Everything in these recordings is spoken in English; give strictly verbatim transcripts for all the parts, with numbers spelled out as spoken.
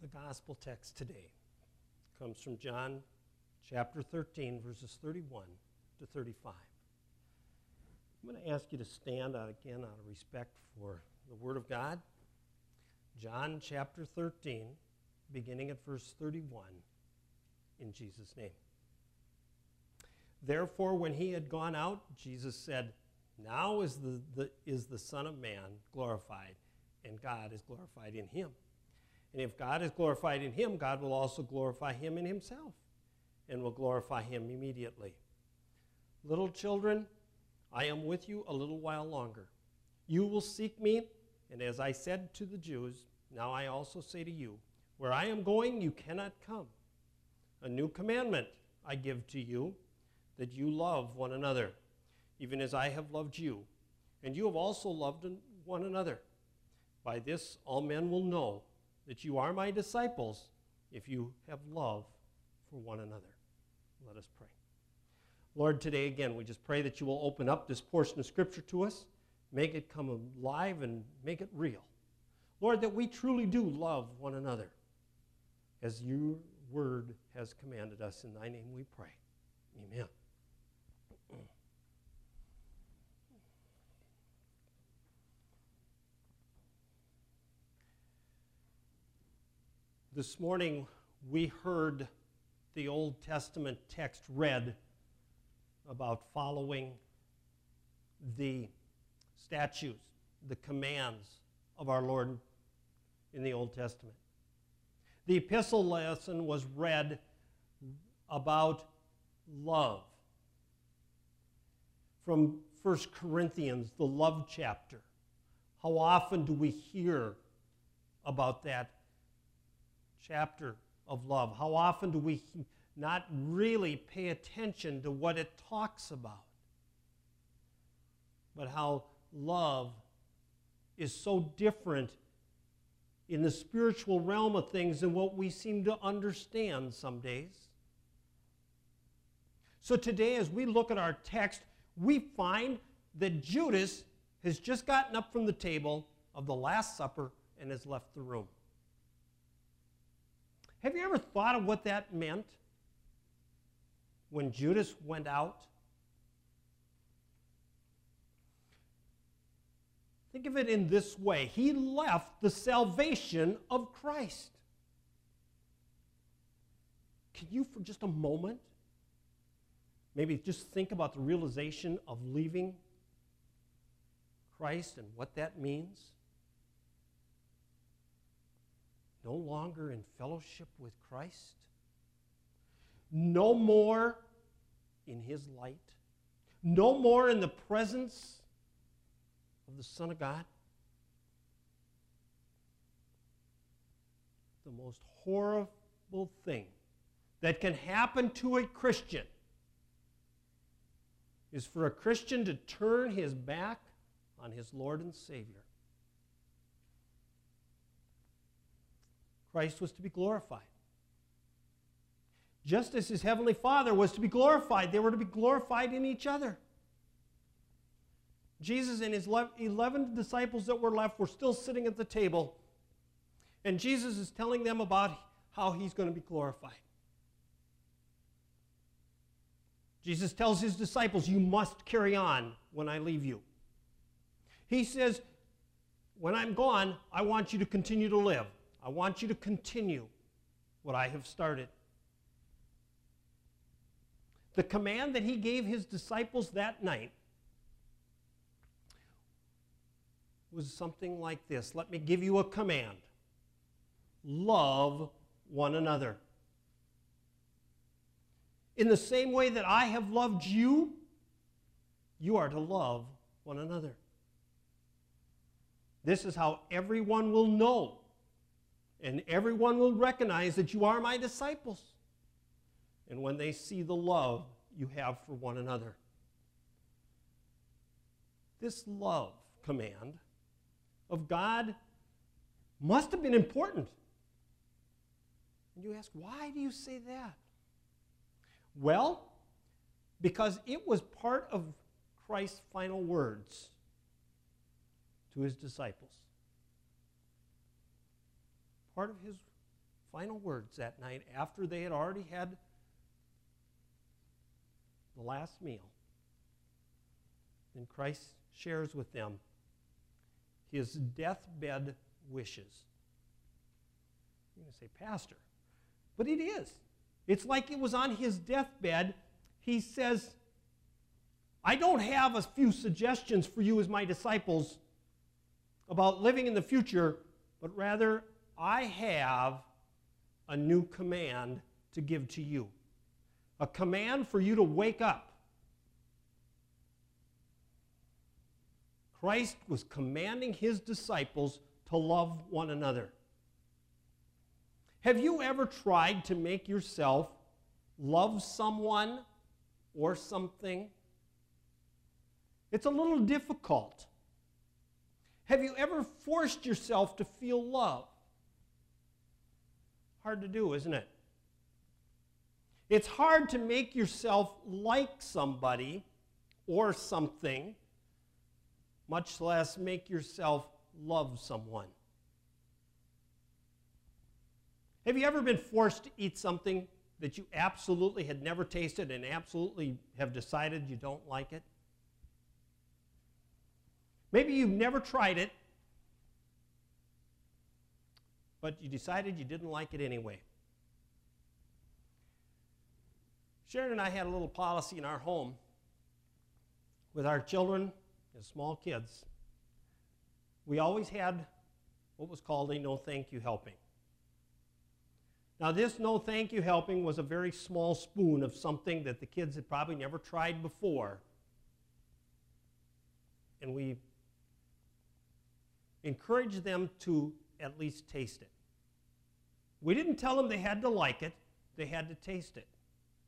The gospel text today comes from John chapter thirteen, verses thirty-one to thirty-five. I'm going to ask you to stand out again out of respect for the Word of God. John chapter thirteen, beginning at verse thirty-one, in Jesus' name. Therefore, when he had gone out, Jesus said, Now is the, the, is the Son of Man glorified, and God is glorified in him. And if God is glorified in him, God will also glorify him in himself, and will glorify him immediately. Little children, I am with you a little while longer. You will seek me, and as I said to the Jews, now I also say to you, where I am going, you cannot come. A new commandment I give to you, that you love one another, even as I have loved you, and you have also loved one another. By this all men will know that you are my disciples, if you have love for one another. Let us pray. Lord, today again, we just pray that you will open up this portion of Scripture to us, make it come alive and make it real. Lord, that we truly do love one another, as your word has commanded us. In thy name we pray. Amen. This morning, we heard the Old Testament text read about following the statutes, the commands of our Lord in the Old Testament. The epistle lesson was read about love from First Corinthians, the love chapter. How often do we hear about that chapter of love? How often do we not really pay attention to what it talks about? But how love is so different in the spiritual realm of things than what we seem to understand some days. So today, as we look at our text, we find that Judas has just gotten up from the table of the Last Supper and has left the room. Have you ever thought of what that meant when Judas went out? Think of it in this way. He left the salvation of Christ. Can you, for just a moment, maybe just think about the realization of leaving Christ and what that means? No longer in fellowship with Christ. No more in his light. No more in the presence of the Son of God. The most horrible thing that can happen to a Christian is for a Christian to turn his back on his Lord and Savior. Christ was to be glorified. Just as his heavenly Father was to be glorified, they were to be glorified in each other. Jesus and his eleven disciples that were left were still sitting at the table, and Jesus is telling them about how he's going to be glorified. Jesus tells his disciples, you must carry on when I leave you. He says, when I'm gone, I want you to continue to live. I want you to continue what I have started. The command that he gave his disciples that night was something like this. Let me give you a command. Love one another. In the same way that I have loved you, you are to love one another. This is how everyone will know and everyone will recognize that you are my disciples. And when they see the love you have for one another. This love command of God must have been important. And you ask, why do you say that? Well, because it was part of Christ's final words to his disciples. Part of his final words that night after they had already had the last meal. And Christ shares with them his deathbed wishes. You're going to say, Pastor, but it is. It's like it was on his deathbed. He says, I don't have a few suggestions for you as my disciples about living in the future, but rather I have a new command to give to you. A command for you to wake up. Christ was commanding his disciples to love one another. Have you ever tried to make yourself love someone or something? It's a little difficult. Have you ever forced yourself to feel love? Hard to do, isn't it? It's hard to make yourself like somebody or something, much less make yourself love someone. Have you ever been forced to eat something that you absolutely had never tasted and absolutely have decided you don't like it? Maybe you've never tried it, but you decided you didn't like it anyway. Sharon and I had a little policy in our home with our children and small kids. We always had what was called a no thank you helping. Now, this no thank you helping was a very small spoon of something that the kids had probably never tried before. And we encouraged them to at least taste it. We didn't tell them they had to like it, they had to taste it.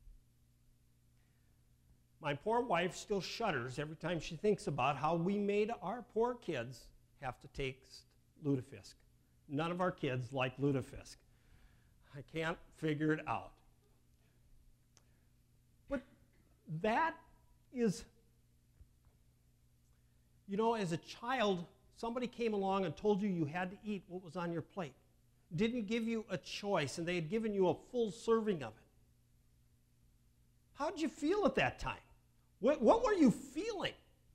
My poor wife still shudders every time she thinks about how we made our poor kids have to taste lutefisk. None of our kids like lutefisk. I can't figure it out. But that is, you know, as a child, somebody came along and told you you had to eat what was on your plate. Didn't give you a choice, and they had given you a full serving of it. How did you feel at that time? What, what were you feeling?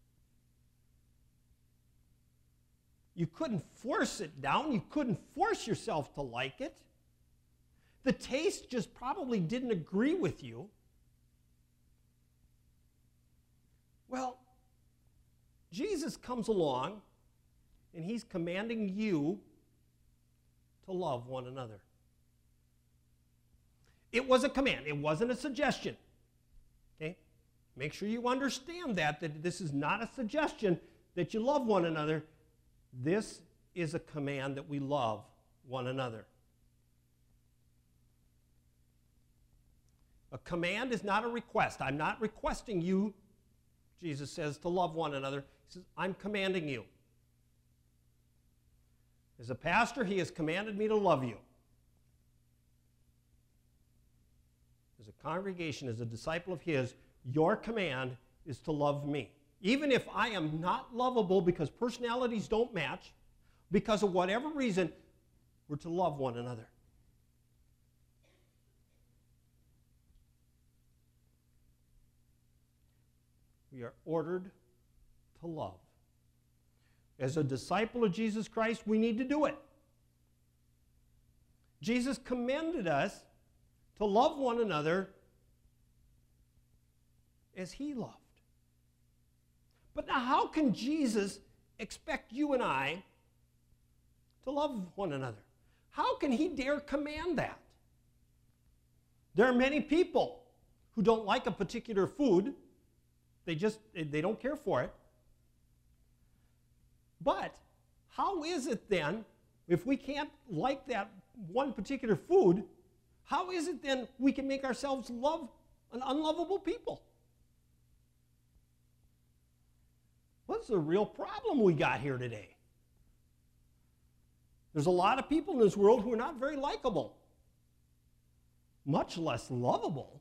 You couldn't force it down. You couldn't force yourself to like it. The taste just probably didn't agree with you. Well, Jesus comes along, and he's commanding you to love one another. It was a command. It wasn't a suggestion. Okay? Make sure you understand that, that this is not a suggestion that you love one another. This is a command that we love one another. A command is not a request. I'm not requesting you, Jesus says, to love one another. He says, I'm commanding you. As a pastor, he has commanded me to love you. As a congregation, as a disciple of his, your command is to love me. Even if I am not lovable because personalities don't match, because of whatever reason, we're to love one another. We are ordered to love. As a disciple of Jesus Christ, we need to do it. Jesus commanded us to love one another as he loved. But now, how can Jesus expect you and I to love one another? How can he dare command that? There are many people who don't like a particular food. They just, they don't care for it. But how is it then, if we can't like that one particular food, how is it then we can make ourselves love an unlovable people? What's the real problem we got here today? There's a lot of people in this world who are not very likable, much less lovable.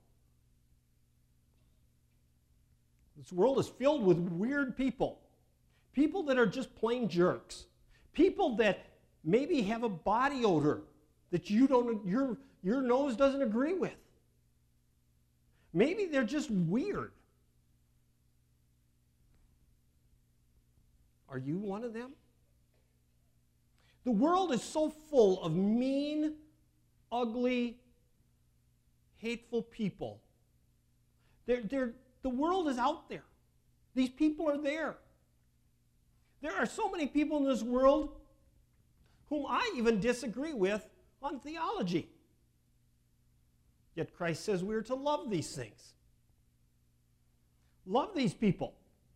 This world is filled with weird people. People that are just plain jerks. People that maybe have a body odor that you don't, your, your nose doesn't agree with. Maybe they're just weird. Are you one of them? The world is so full of mean, ugly, hateful people. They're, they're, the world is out there. These people are there. There are so many people in this world whom I even disagree with on theology. Yet Christ says we are to love these things. Love these people.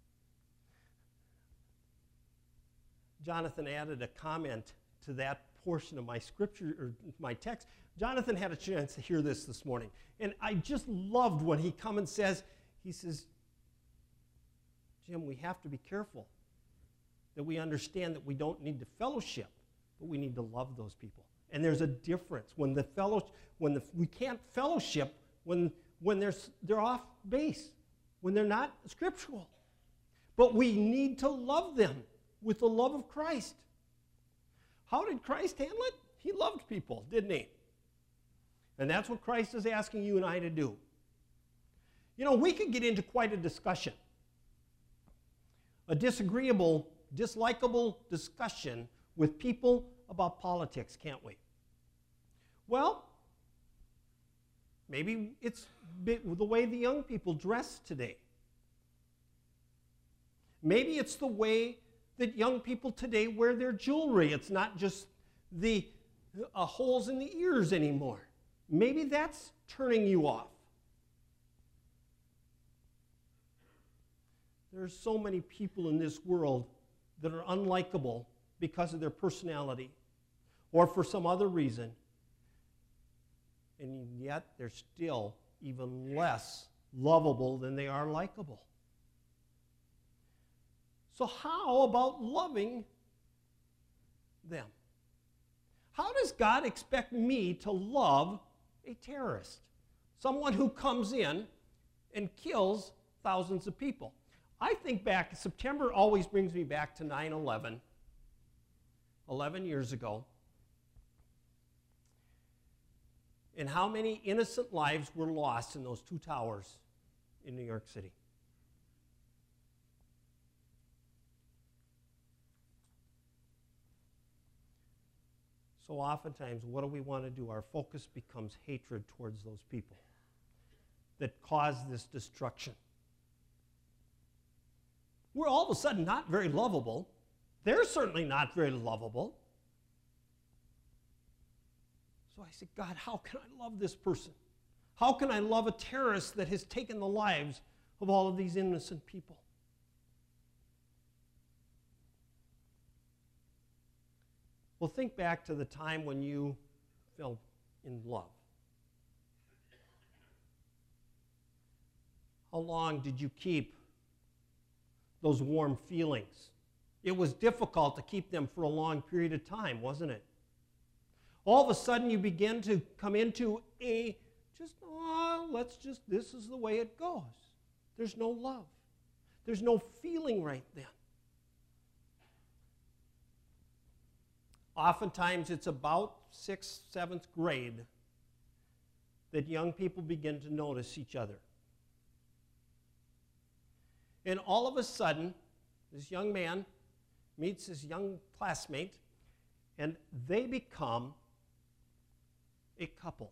Jonathan added a comment to that portion of my scripture, or my text. Jonathan had a chance to hear this this morning, and I just loved when he comes and says, he says, Jim, we have to be careful that we understand that we don't need to fellowship, but we need to love those people. And there's a difference when the fellow, when the, we can't fellowship when when they're they're off base, when they're not scriptural. But we need to love them with the love of Christ. How did Christ handle it? He loved people, didn't he? And that's what Christ is asking you and I to do. You know, we could get into quite a discussion, a disagreeable, dislikable discussion with people about politics, can't we? Well, maybe it's the way the young people dress today. Maybe it's the way that young people today wear their jewelry. It's not just the uh, holes in the ears anymore. Maybe that's turning you off. There are so many people in this world that are unlikable because of their personality or for some other reason, and yet they're still even less lovable than they are likable. So how about loving them? How does God expect me to love a terrorist? Someone who comes in and kills thousands of people. I think back, September always brings me back to nine eleven, eleven years ago, and how many innocent lives were lost in those two towers in New York City. So oftentimes, what do we want to do? Our focus becomes hatred towards those people that caused this destruction. We're all of a sudden not very lovable. They're certainly not very lovable. So I said, God, how can I love this person? How can I love a terrorist that has taken the lives of all of these innocent people? Well, think back to the time when you fell in love. How long did you keep those warm feelings? It was difficult to keep them for a long period of time, wasn't it? All of a sudden you begin to come into a, just, oh, let's just, this is the way it goes. There's no love. There's no feeling right then. Oftentimes it's about sixth, seventh grade that young people begin to notice each other. And all of a sudden, this young man meets his young classmate, and they become a couple.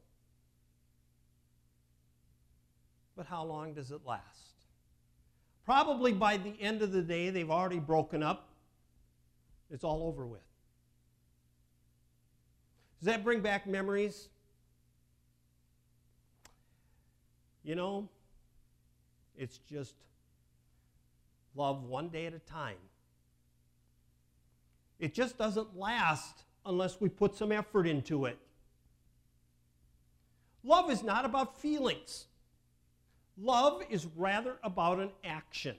But how long does it last? Probably by the end of the day, they've already broken up. It's all over with. Does that bring back memories? You know, it's just love one day at a time. It just doesn't last unless we put some effort into it. Love is not about feelings. Love is rather about an action.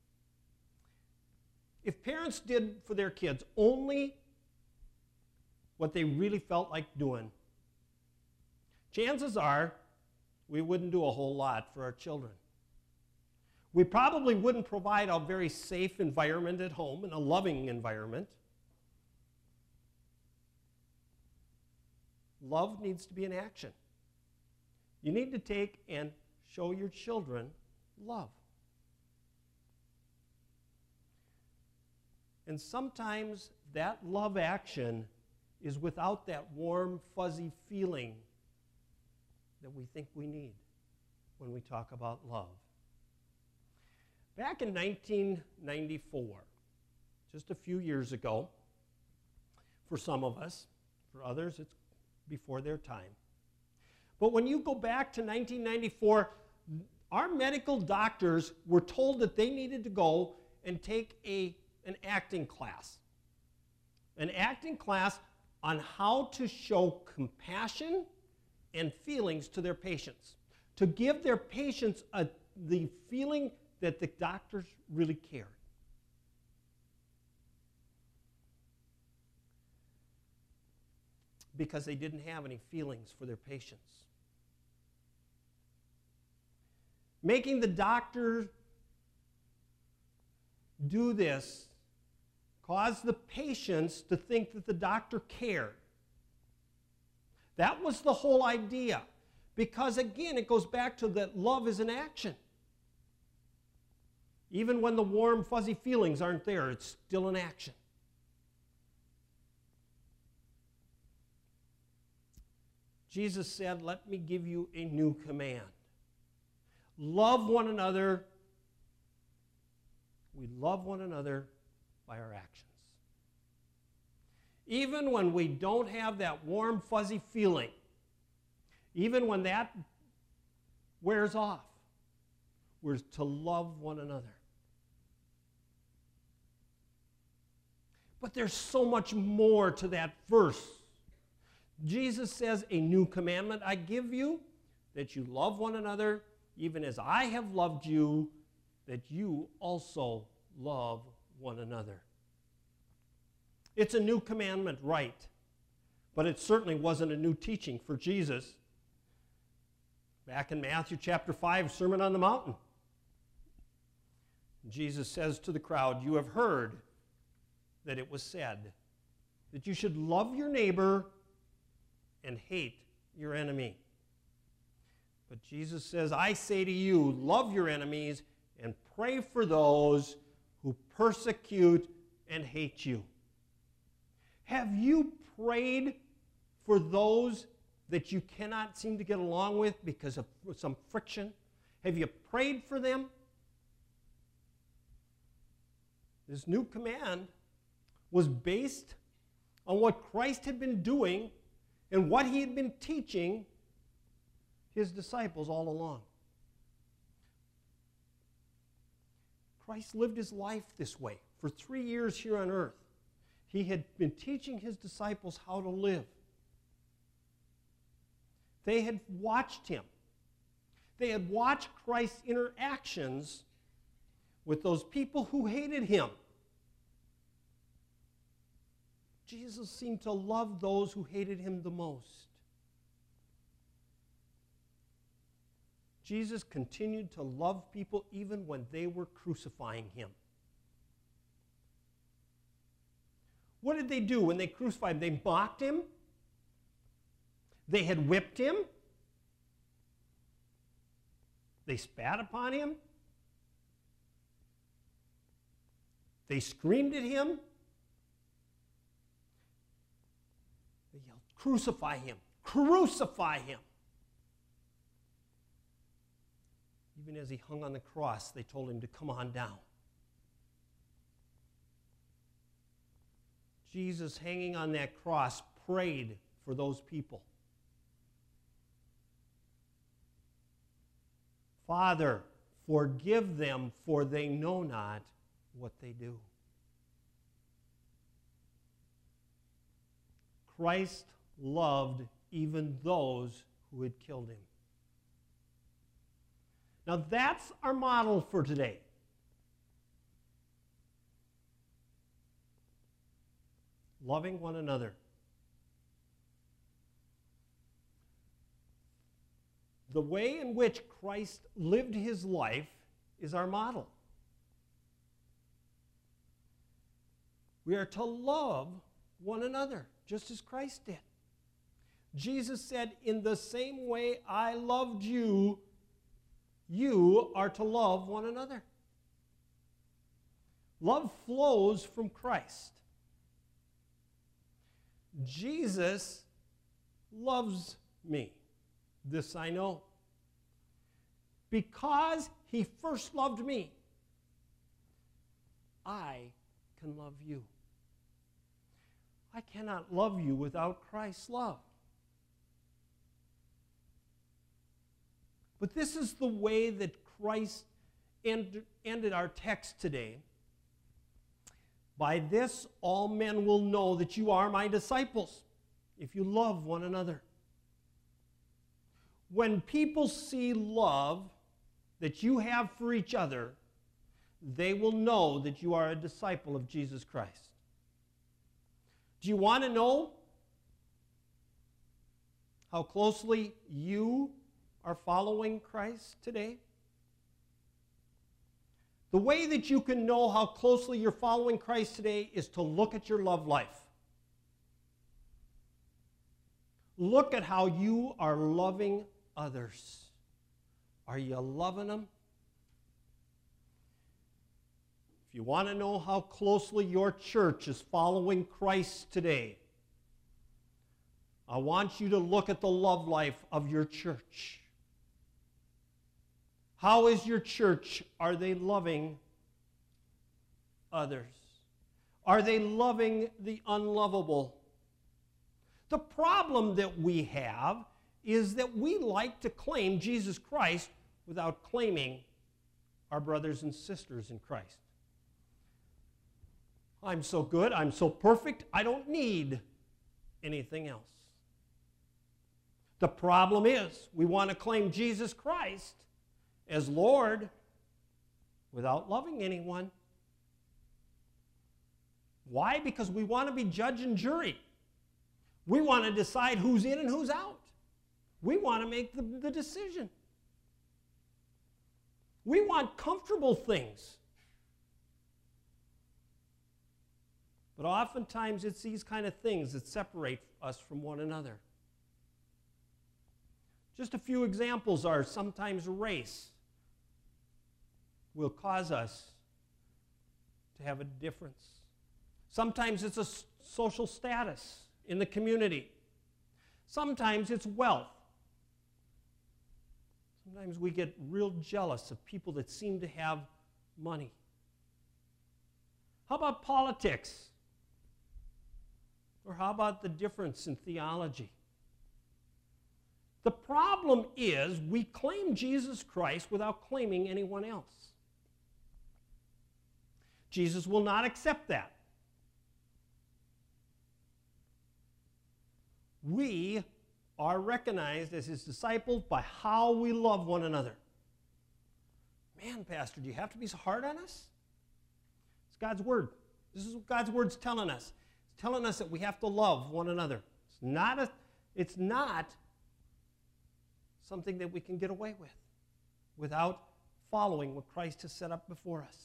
If parents did for their kids only what they really felt like doing, chances are we wouldn't do a whole lot for our children. We probably wouldn't provide a very safe environment at home and a loving environment. love needs to be an action. You need to take and show your children love. And sometimes that love action is without that warm, fuzzy feeling that we think we need when we talk about love. Back in nineteen ninety-four, just a few years ago, for some of us, for others it's before their time. But when you go back to nineteen ninety-four, our medical doctors were told that they needed to go and take a, an acting class. An acting class on how to show compassion and feelings to their patients, to give their patients a, the feeling that the doctors really cared. Because they didn't have any feelings for their patients. Making the doctor do this caused the patients to think that the doctor cared. That was the whole idea. Because again, it goes back to that love is an action. Even when the warm, fuzzy feelings aren't there, it's still an action. Jesus said, "Let me give you a new command. Love one another." We love one another by our actions. Even when we don't have that warm, fuzzy feeling, even when that wears off, we're to love one another. But there's so much more to that verse. Jesus says, "A new commandment I give you, that you love one another, even as I have loved you, that you also love one another." It's a new commandment, right? But it certainly wasn't a new teaching for Jesus. Back in Matthew chapter five, Sermon on the Mountain, Jesus says to the crowd, "You have heard that it was said that you should love your neighbor and hate your enemy. But Jesus says, I say to you, love your enemies and pray for those who persecute and hate you." Have you prayed for those that you cannot seem to get along with because of some friction? Have you prayed for them? This new command was based on what Christ had been doing and what he had been teaching his disciples all along. Christ lived his life this way for three years here on earth. He had been teaching his disciples how to live. They had watched him. They had watched Christ's interactions with those people who hated him. Jesus seemed to love those who hated him the most. Jesus continued to love people even when they were crucifying him. What did they do when they crucified him? They mocked him. They had whipped him. They spat upon him. They screamed at him. They yelled, "Crucify him! Crucify him!" Even as he hung on the cross, they told him to come on down. Jesus, hanging on that cross, prayed for those people. "Father, forgive them, for they know not what they do." Christ loved even those who had killed him. Now that's our model for today. Loving one another. The way in which Christ lived his life is our model. We are to love one another, just as Christ did. Jesus said, in the same way I loved you, you are to love one another. Love flows from Christ. Jesus loves me. This I know. Because he first loved me, I can love you. I cannot love you without Christ's love. But this is the way that Christ end, ended our text today. By this, all men will know that you are my disciples, if you love one another. When people see love that you have for each other, they will know that you are a disciple of Jesus Christ. Do you want to know how closely you are following Christ today? The way that you can know how closely you're following Christ today is to look at your love life. Look at how you are loving others. Are you loving them? If you want to know how closely your church is following Christ today, I want you to look at the love life of your church. How is your church? Are they loving others? Are they loving the unlovable? The problem that we have is that we like to claim Jesus Christ without claiming our brothers and sisters in Christ. I'm so good, I'm so perfect, I don't need anything else. The problem is we want to claim Jesus Christ as Lord without loving anyone. Why? Because we want to be judge and jury. We want to decide who's in and who's out. We want to make the, the decision. We want comfortable things. But oftentimes it's these kind of things that separate us from one another. Just a few examples are sometimes race will cause us to have a difference. Sometimes it's a social status in the community. Sometimes it's wealth. Sometimes we get real jealous of people that seem to have money. How about politics? Or how about the difference in theology? The problem is we claim Jesus Christ without claiming anyone else. Jesus will not accept that. We are recognized as his disciples by how we love one another. Man, Pastor, do you have to be so hard on us? It's God's word. This is what God's word's telling us. It's telling us that we have to love one another. It's not a, it's not something that we can get away with without following what Christ has set up before us.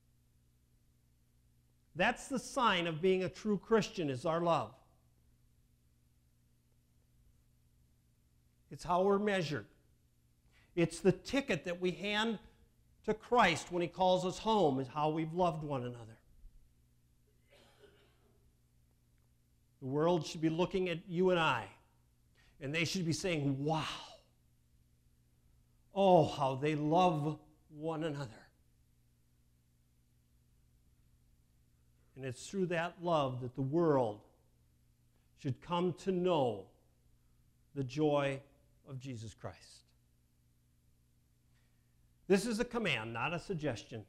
That's the sign of being a true Christian, is our love. It's how we're measured. It's the ticket that we hand to Christ when he calls us home, is how we've loved one another. The world should be looking at you and I, and they should be saying, wow, oh, how they love one another. And it's through that love that the world should come to know the joy of Jesus Christ. This is a command, not a suggestion.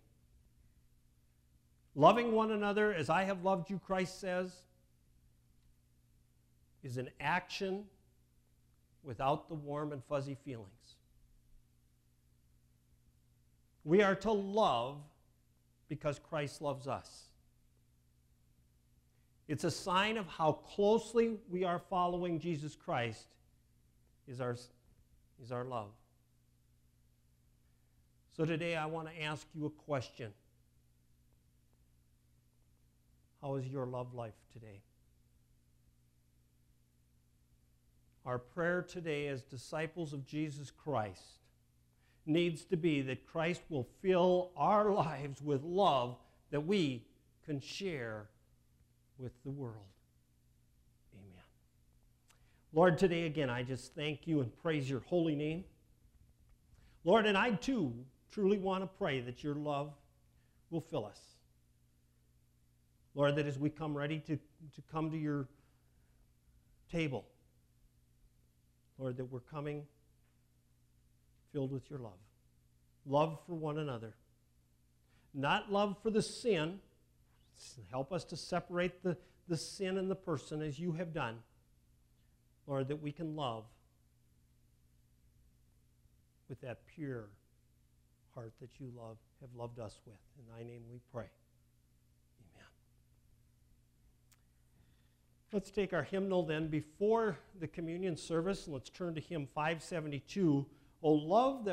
Loving one another as I have loved you, Christ says, is an action without the warm and fuzzy feelings. We are to love because Christ loves us. It's a sign of how closely we are following Jesus Christ is our, is our love. So today I want to ask you a question. How is your love life today? Our prayer today as disciples of Jesus Christ needs to be that Christ will fill our lives with love that we can share with the world. Amen. Lord, today again, I just thank you and praise your holy name. Lord, and I too truly want to pray that your love will fill us. Lord, that as we come ready to, to come to your table, Lord, that we're coming filled with your love. Love for one another. Not love for the sin. Help us to separate the, the sin and the person as you have done. Lord, that we can love with that pure heart that you love, have loved us with. In thy name we pray. Amen. Let's take our hymnal then before the communion service. Let's turn to hymn five seventy-two. O love that